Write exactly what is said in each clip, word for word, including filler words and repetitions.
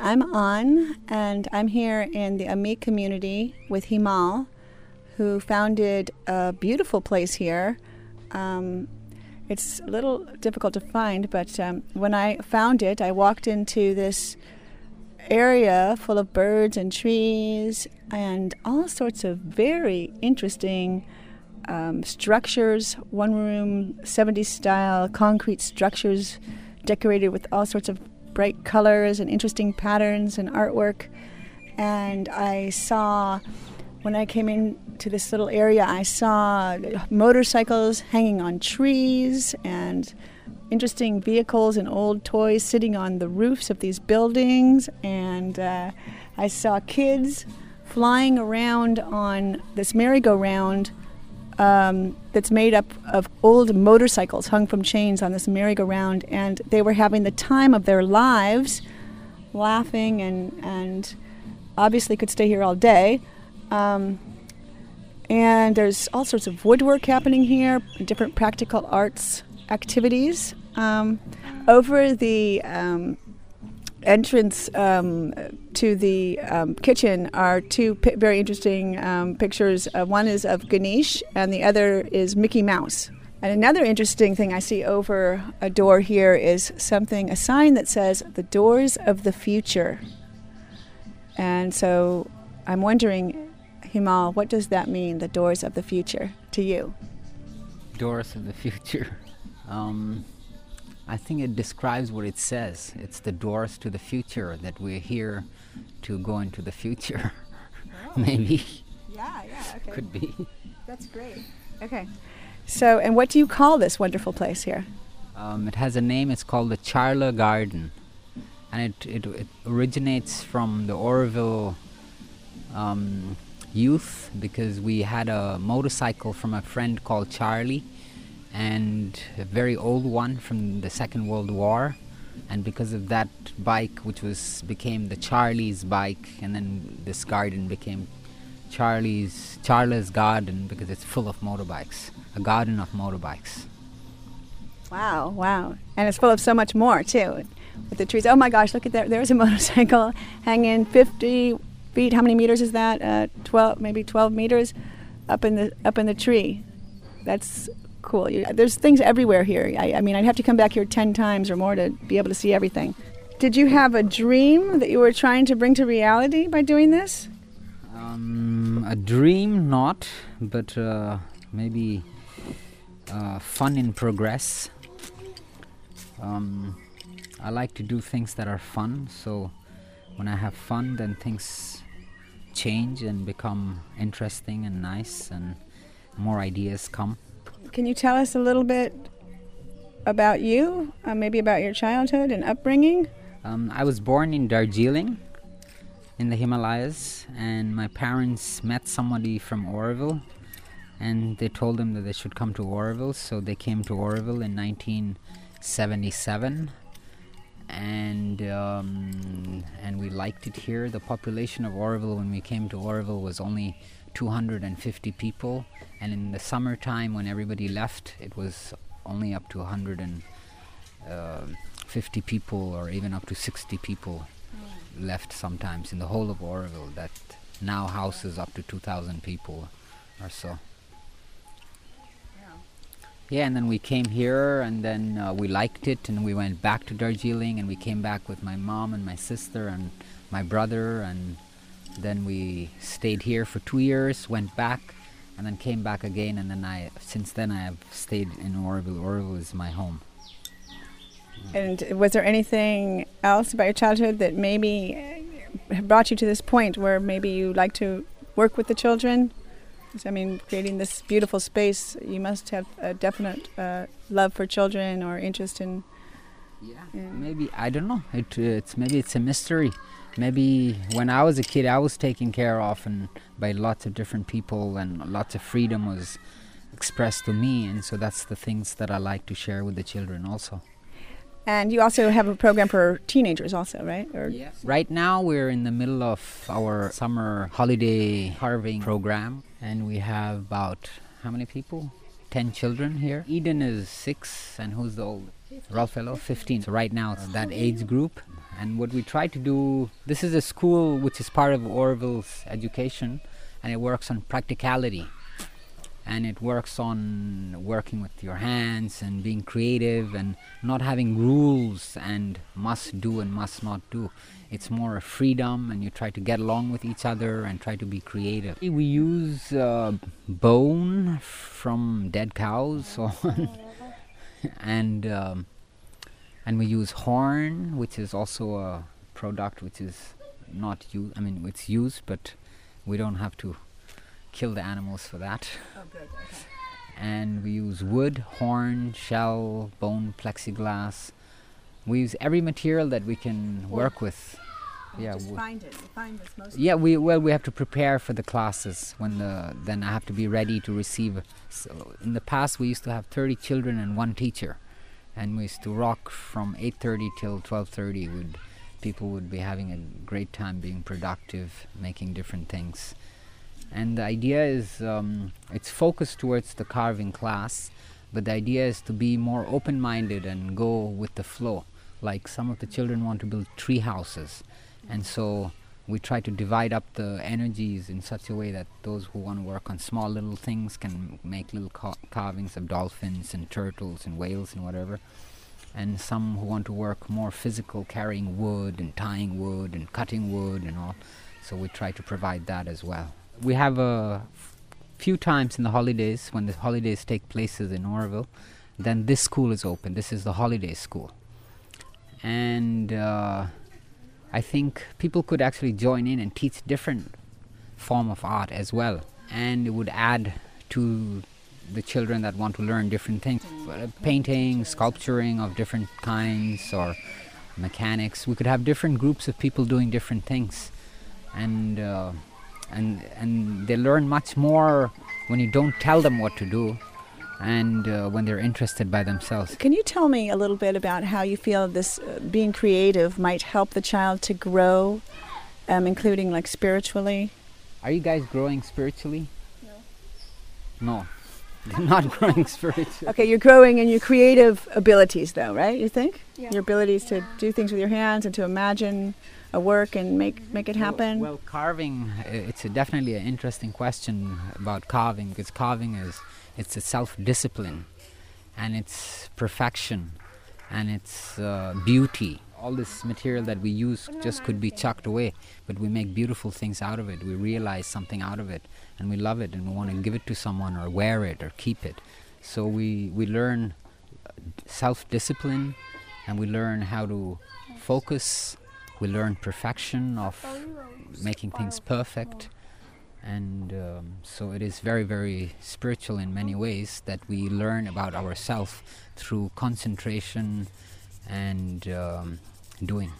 I'm An, and I'm here in the Ami community with Himal, who founded a beautiful place here. Um, it's a little difficult to find, but um, when I found it, I walked into this area full of birds and trees and all sorts of very interesting um, structures, one-room, seventies-style concrete structures decorated with all sorts of bright colors and interesting patterns and artwork. And I saw, when I came into this little area, I saw motorcycles hanging on trees and interesting vehicles and old toys sitting on the roofs of these buildings. And uh, I saw kids flying around on this merry-go-round Um, that's made up of old motorcycles hung from chains on this merry-go-round, and they were having the time of their lives, laughing and and obviously could stay here all day. Um, and there's all sorts of woodwork happening here, different practical arts activities. Um, over the um, entrance um, to the um, kitchen are two pi- very interesting um, pictures. Uh, one is of Ganesh and the other is Mickey Mouse. And another interesting thing I see over a door here is something, a sign that says the doors of the future. And so I'm wondering, Himal, what does that mean, the doors of the future, to you? Doors of the future. Um, I think it describes what it says. It's the doors to the future, that we're here to go into the future. Oh. Maybe. Yeah, yeah, okay. Could be. That's great. Okay. So, and what do you call this wonderful place here? Um, it has a name. It's called the Charla Garden. And it, it, it originates from the Oroville um, youth, because we had a motorcycle from a friend called Charlie, and a very old one from the Second World War, and because of that bike, which was became the Charlie's bike, and then this garden became Charlie's Charla's Garden, because it's full of motorbikes, a garden of motorbikes. Wow, wow. And it's full of so much more too, with the trees. Oh my gosh, look at that, there's a motorcycle hanging fifty feet, how many meters is that? Uh, twelve, maybe twelve meters up in the up in the tree. That's cool. You, there's things everywhere here. I, I mean, I'd have to come back here ten times or more to be able to see everything. Did you have a dream that you were trying to bring to reality by doing this? Um, a dream, not, but uh, maybe uh, fun in progress. Um, I like to do things that are fun, so when I have fun, then things change and become interesting and nice, and more ideas come. Can you tell us a little bit about you, uh, maybe about your childhood and upbringing? Um, I was born in Darjeeling, in the Himalayas, and my parents met somebody from Oroville, and they told them that they should come to Oroville, so they came to Oroville in nineteen seventy-seven, and um, and we liked it here. The population of Oroville when we came to Oroville was only two hundred fifty people, and in the summertime when everybody left, it was only up to one hundred fifty people, or even up to sixty people mm. left sometimes in the whole of Oroville, that now houses up to two thousand people or so. Yeah, and then we came here, and then uh, we liked it, and we went back to Darjeeling, and we came back with my mom and my sister and my brother, and then we stayed here for two years, went back, and then came back again, and then I, since then I have stayed in Oroville. Oroville is my home. And was there anything else about your childhood that maybe brought you to this point where maybe you like to work with the children? I mean, creating this beautiful space, you must have a definite uh, love for children or interest in... Yeah, in maybe, I don't know. It, uh, it's maybe it's a mystery. Maybe when I was a kid, I was taken care of and by lots of different people, and lots of freedom was expressed to me, and so that's the things that I like to share with the children also. And you also have a program for teenagers also, right? Or yeah. Right now we're in the middle of our summer holiday carving program, and we have about, how many people? Ten children here. Eden is six, and who's the oldest? Ralphello, fifteen. So right now it's that age group, And what we try to do, this is a school which is part of Oroville's education, and it works on practicality. And it works on working with your hands and being creative and not having rules and must do and must not do. It's more a freedom, and you try to get along with each other and try to be creative. We use uh, bone from dead cows and um, and we use horn, which is also a product which is not used. I mean, it's used, but we don't have to kill the animals for that. Oh, good. Okay. And we use wood, horn, shell, bone, plexiglass. We use every material that we can Wood. work with. You Yeah, just wood. find it. You find this most. Yeah, we well we have to prepare for the classes when the then I have to be ready to receive. So in the past we used to have thirty children and one teacher, and we used to rock from eight thirty till twelve thirty. Would people would be having a great time being productive, making different things. And the idea is um, it's focused towards the carving class, but the idea is to be more open-minded and go with the flow. Like some of the children want to build tree houses, and so we try to divide up the energies in such a way that those who want to work on small little things can make little ca- carvings of dolphins and turtles and whales and whatever, and some who want to work more physical, carrying wood and tying wood and cutting wood and all. So we try to provide that as well. We have a f- few times in the holidays, when the holidays take places in Oroville, then this school is open. This is the holiday school. And uh, I think people could actually join in and teach different form of art as well. And it would add to the children that want to learn different things. Uh, painting, sculpturing of different kinds, or mechanics. We could have different groups of people doing different things. And... Uh, And and they learn much more when you don't tell them what to do, and uh, when they're interested by themselves. Can you tell me a little bit about how you feel this uh, being creative might help the child to grow, um, including like spiritually? Are you guys growing spiritually? No. No. You're not growing spiritually. Okay, you're growing in your creative abilities, though, right? You think? Yeah. Your abilities to do things with your hands and to imagine a work and make make it happen. Well, well carving, uh, it's a definitely an interesting question about carving, because carving is it's a self-discipline, and it's perfection, and it's uh, beauty. All this material that we use just could be chucked away, but we make beautiful things out of it. We realize something out of it, and we love it, and we want to give it to someone or wear it or keep it. So we, we learn self-discipline, and we learn how to focus. We learn perfection of making things perfect. And um, so it is very, very spiritual in many ways, that we learn about ourselves through concentration and um, doing.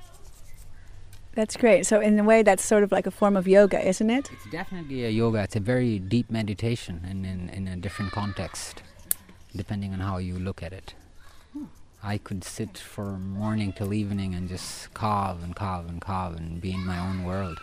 That's great. So in a way, that's sort of like a form of yoga, isn't it? It's definitely a yoga. It's a very deep meditation, and in, in a different context, depending on how you look at it. I could sit from morning till evening and just carve and carve and carve and be in my own world.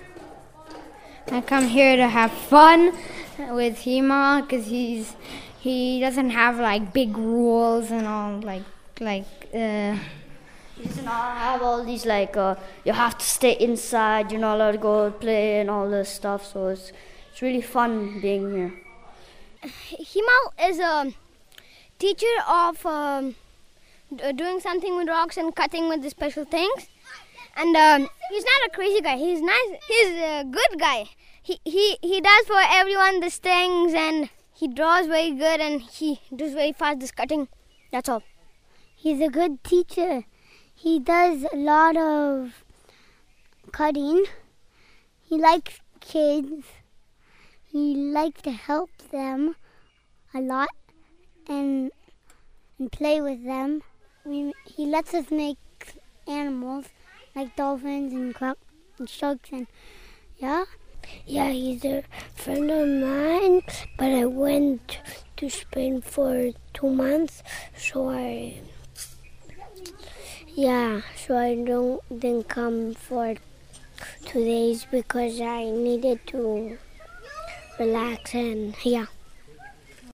I come here to have fun with Hima, because he's he doesn't have like big rules and all, like like uh He doesn't have all these like uh you have to stay inside, you're not allowed to go play and all this stuff. So it's it's really fun being here. Himal is a teacher of um, d- doing something with rocks and cutting with the special things. And um, he's not a crazy guy. He's nice. He's a good guy. He he he does for everyone the stings, and he draws very good, and he does very fast this cutting. That's all. He's a good teacher. He does a lot of cutting. He likes kids. He likes to help them a lot and and play with them. We, he lets us make animals like dolphins and, cro- and sharks and yeah. Yeah, he's a friend of mine, but I went to Spain for two months, so I, yeah, so I don't didn't come for two days because I needed to relax and yeah.